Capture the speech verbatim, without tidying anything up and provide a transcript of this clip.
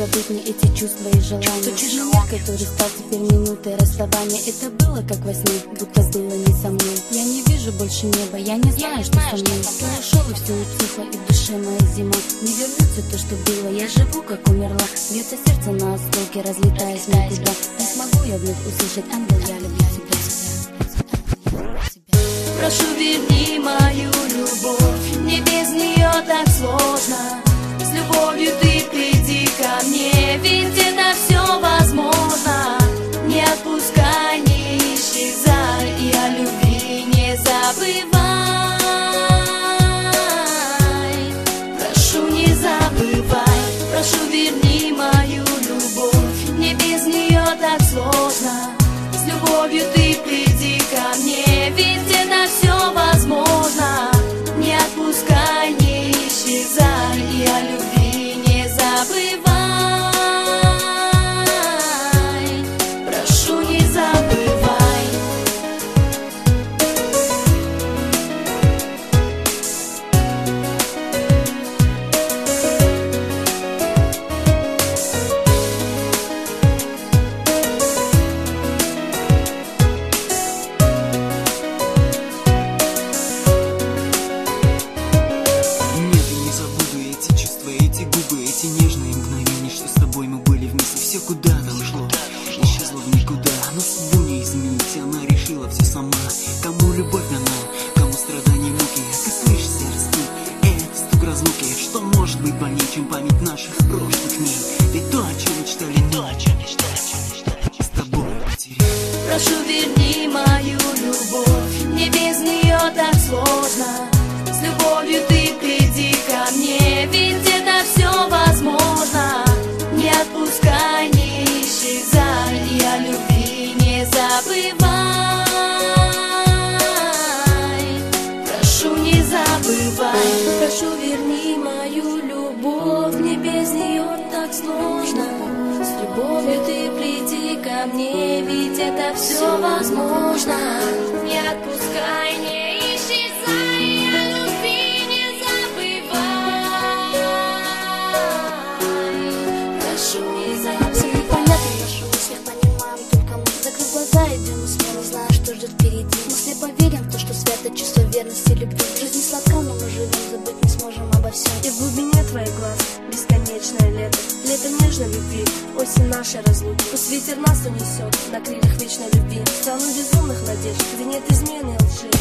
забыть мне эти чувства и желания. Меня, который стал теперь минутой расставания. Это было как во сне, будто было не со мной. Я не вижу больше неба, я не знаю, что со мной. Ты ушел и все утихло, и в душе моя зима. Не вернется то, что было, я живу как умерла. Бьется сердце на осколки, разлетаясь никуда. Не смогу я вновь услышать: ангел, я люблю тебя. Прошу, верни мою любовь, мне без нее так сложно. С любовью ты приди ко мне, ведь это все возможно. Не отпускай, не исчезай, и о любви не забывай. Прошу, не забывай, прошу, верни мою любовь, мне без нее так сложно. С любовью ты приди ко мне, ведь это все возможно. Не отпускай, не исчезай, и о любви не забывай. Прошу, не забывай. Эти нежные мгновения, что с тобой мы были вместе. Все куда-то ушло, исчезло в никуда. Но судьбу не изменить, она решила все сама. Кому любовь дана, кому страдания муки. Ты слышишь сердце, это стук разлуки. Что может быть больнее, чем память наших прошлых дней? Ведь то, о чем мечтали, то, о чем мечтали, с тобой потеряли. Прошу, верни мою любовь, мне без нее так сложно. С любовью ты приди ко мне, ведь это все возможно. Не отпускай, не исчезай, и о любви не забывай. Прошу, не забывай. Прошу, верни мою любовь, мне без нее так сложно. С любовью ты приди ко мне, ведь это все возможно. Не отпускай, не исчезай, о любви не забывай. Прошу, не забывай. Все непонятно, нашу всех понимаем только мы. Закрыв глаза, идем смело, зная, что ждет впереди. Мы слепо верим в то, что свято чувство верности, любви. Жизнь сладка, но мы живем, забыть не сможем обо всем. И в глубине твоих глаз бесконечное лето, лето нежной любви, осень нашей разлуки. Пусть ветер нас унесет на крыльях вечной любви, в страну безумных надежд, где нет измены и лжи.